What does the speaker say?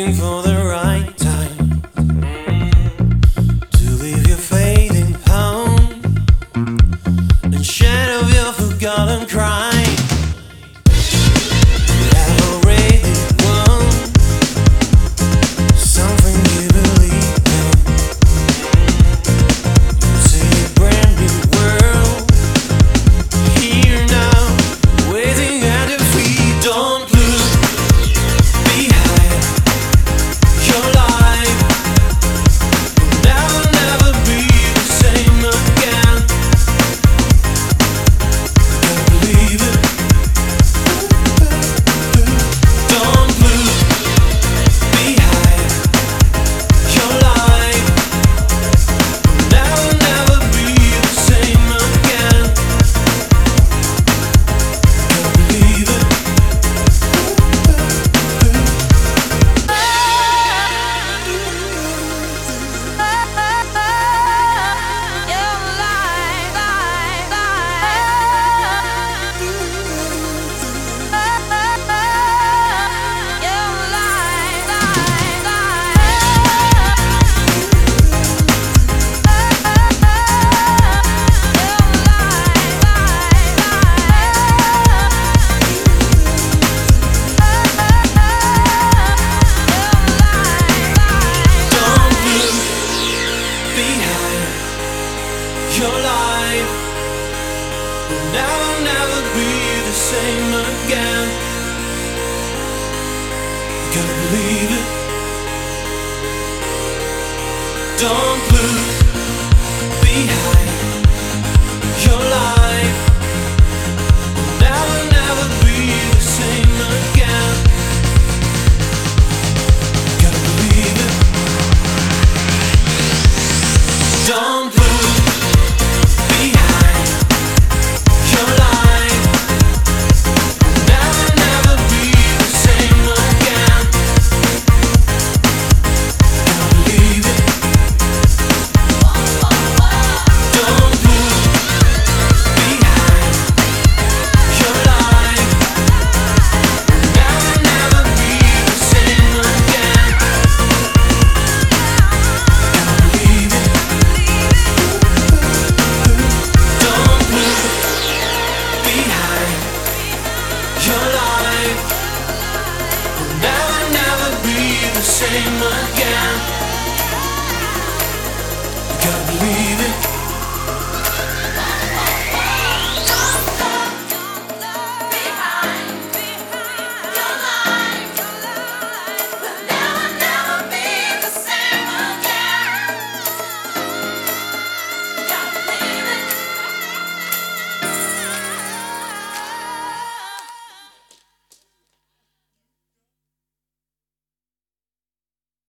waiting for the right time to leave your fading home and shed of your forgotten crime. You have already won something you believe in. You see a brand new world here now, waiting at your feet. Don't look behind. Your life will never, never be the same again. Can't believe it. Don't look behind. Your life will never, never be the same again. Can't believe it. Your life will never, never be the same again. You gotta believe it. Don't look behind. Your life will never, never be the same again. You gotta believe it. Don't look behind. Your life will never, never be the same again. Gotta believe it. Don't look behind. Your life will never, never be the same again. Gotta believe it. Don't look behind. Your life will never, never be the same again. You gotta believe it.